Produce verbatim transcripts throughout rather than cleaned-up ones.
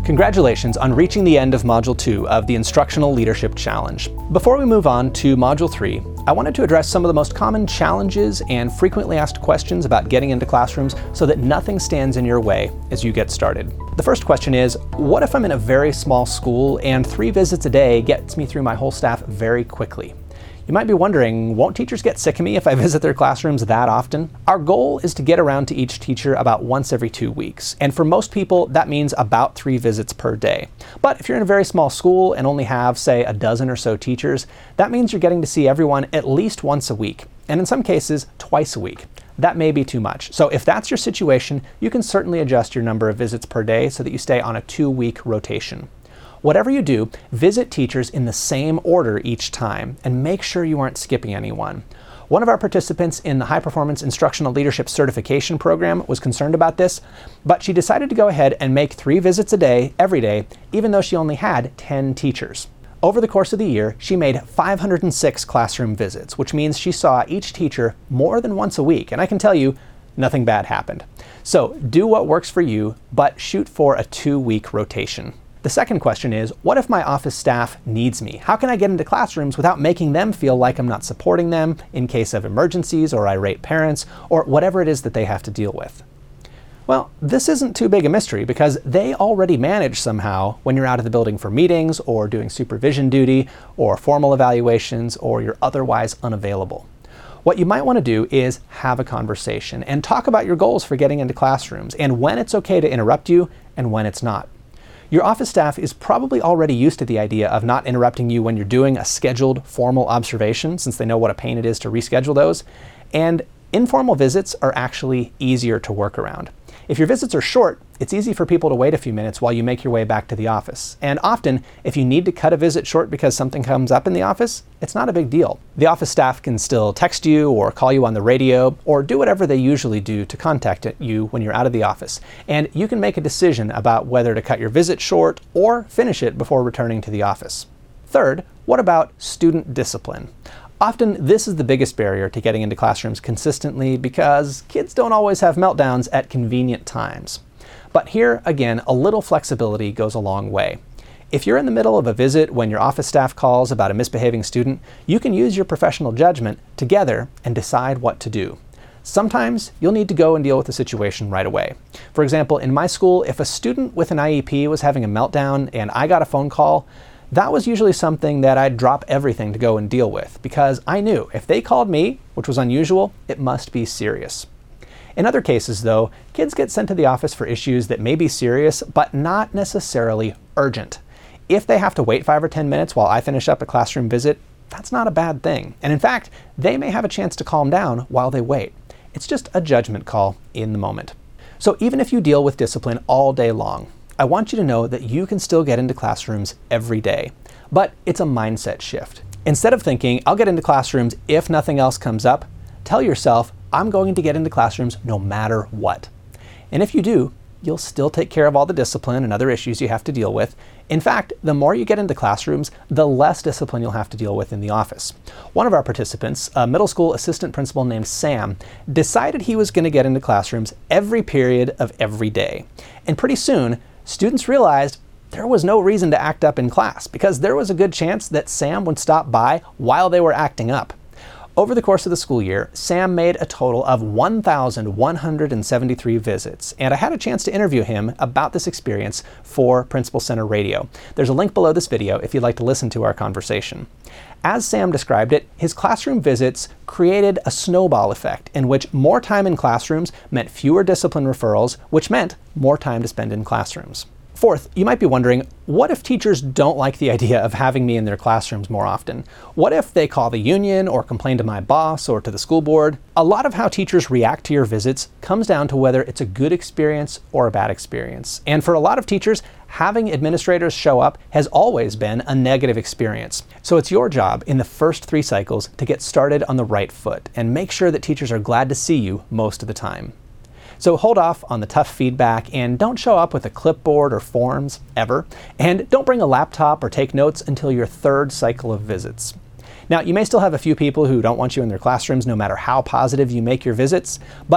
Congratulations on reaching the end of Module two of the Instructional Leadership Challenge. Before we move on to Module three, I wanted to address some of the most common challenges and frequently asked questions about getting into classrooms so that nothing stands in your way as you get started. The first question is, what if I'm in a very small school and three visits a day gets me through my whole staff very quickly? You might be wondering, won't teachers get sick of me if I visit their classrooms that often? Our goal is to get around to each teacher about once every two weeks. And for most people, that means about three visits per day. But if you're in a very small school and only have, say, a dozen or so teachers, that means you're getting to see everyone at least once a week. And in some cases, twice a week. That may be too much. So if that's your situation, you can certainly adjust your number of visits per day so that you stay on a two-week rotation. Whatever you do, visit teachers in the same order each time and make sure you aren't skipping anyone. One of our participants in the High Performance Instructional Leadership Certification Program was concerned about this, but she decided to go ahead and make three visits a day, every day, even though she only had ten teachers. Over the course of the year, she made five hundred six classroom visits, which means she saw each teacher more than once a week, and I can tell you, nothing bad happened. So do what works for you, but shoot for a two-week rotation. The second question is, what if my office staff needs me? How can I get into classrooms without making them feel like I'm not supporting them in case of emergencies or irate parents or whatever it is that they have to deal with? Well, this isn't too big a mystery because they already manage somehow when you're out of the building for meetings or doing supervision duty or formal evaluations or you're otherwise unavailable. What you might want to do is have a conversation and talk about your goals for getting into classrooms and when it's okay to interrupt you and when it's not. Your office staff is probably already used to the idea of not interrupting you when you're doing a scheduled formal observation, since they know what a pain it is to reschedule those, and informal visits are actually easier to work around. If your visits are short, it's easy for people to wait a few minutes while you make your way back to the office. And often, if you need to cut a visit short because something comes up in the office, it's not a big deal. The office staff can still text you or call you on the radio or do whatever they usually do to contact you when you're out of the office. And you can make a decision about whether to cut your visit short or finish it before returning to the office. Third, what about student discipline? Often, this is the biggest barrier to getting into classrooms consistently because kids don't always have meltdowns at convenient times. But here, again, a little flexibility goes a long way. If you're in the middle of a visit when your office staff calls about a misbehaving student, you can use your professional judgment together and decide what to do. Sometimes you'll need to go and deal with the situation right away. For example, in my school, if a student with an I E P was having a meltdown and I got a phone call, that was usually something that I'd drop everything to go and deal with because I knew if they called me, which was unusual, it must be serious. In other cases, though, kids get sent to the office for issues that may be serious, but not necessarily urgent. If they have to wait five or ten minutes while I finish up a classroom visit, that's not a bad thing. And in fact, they may have a chance to calm down while they wait. It's just a judgment call in the moment. So even if you deal with discipline all day long, I want you to know that you can still get into classrooms every day, but it's a mindset shift. Instead of thinking, I'll get into classrooms if nothing else comes up, tell yourself, I'm going to get into classrooms no matter what. And if you do, you'll still take care of all the discipline and other issues you have to deal with. In fact, the more you get into classrooms, the less discipline you'll have to deal with in the office. One of our participants, a middle school assistant principal named Sam, decided he was going to get into classrooms every period of every day. And pretty soon, students realized there was no reason to act up in class because there was a good chance that Sam would stop by while they were acting up. Over the course of the school year, Sam made a total of one thousand one hundred seventy-three visits, and I had a chance to interview him about this experience for Principal Center Radio. There's a link below this video if you'd like to listen to our conversation. As Sam described it, his classroom visits created a snowball effect in which more time in classrooms meant fewer discipline referrals, which meant more time to spend in classrooms. Fourth, you might be wondering, what if teachers don't like the idea of having me in their classrooms more often? What if they call the union or complain to my boss or to the school board? A lot of how teachers react to your visits comes down to whether it's a good experience or a bad experience. And for a lot of teachers, having administrators show up has always been a negative experience. So it's your job in the first three cycles to get started on the right foot and make sure that teachers are glad to see you most of the time. So hold off on the tough feedback and don't show up with a clipboard or forms, ever. And don't bring a laptop or take notes until your third cycle of visits. Now, you may still have a few people who don't want you in their classrooms no matter how positive you make your visits, but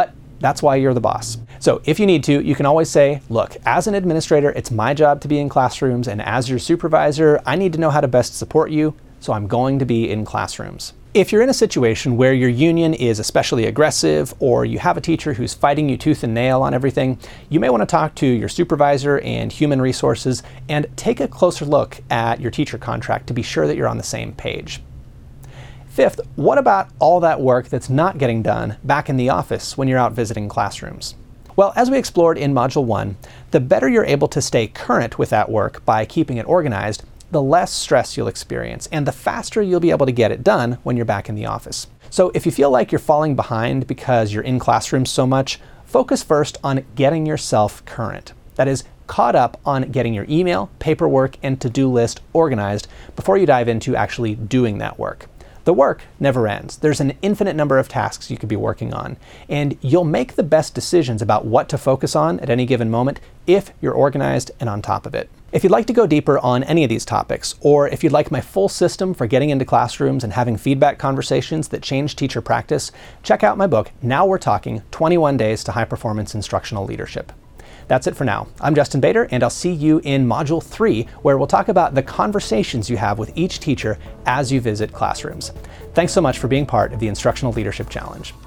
That's why you're the boss. So if you need to, you can always say, look, as an administrator, it's my job to be in classrooms, and as your supervisor, I need to know how to best support you, so I'm going to be in classrooms. If you're in a situation where your union is especially aggressive, or you have a teacher who's fighting you tooth and nail on everything, you may want to talk to your supervisor and human resources and take a closer look at your teacher contract to be sure that you're on the same page. Fifth, what about all that work that's not getting done back in the office when you're out visiting classrooms? Well, as we explored in Module one, the better you're able to stay current with that work by keeping it organized, the less stress you'll experience, and the faster you'll be able to get it done when you're back in the office. So if you feel like you're falling behind because you're in classrooms so much, focus first on getting yourself current. That is, caught up on getting your email, paperwork, and to-do list organized before you dive into actually doing that work. The work never ends. There's an infinite number of tasks you could be working on, and you'll make the best decisions about what to focus on at any given moment if you're organized and on top of it. If you'd like to go deeper on any of these topics, or if you'd like my full system for getting into classrooms and having feedback conversations that change teacher practice, check out my book, Now We're Talking, twenty-one Days to High Performance Instructional Leadership. That's it for now. I'm Justin Bader, and I'll see you in Module three, where we'll talk about the conversations you have with each teacher as you visit classrooms. Thanks so much for being part of the Instructional Leadership Challenge.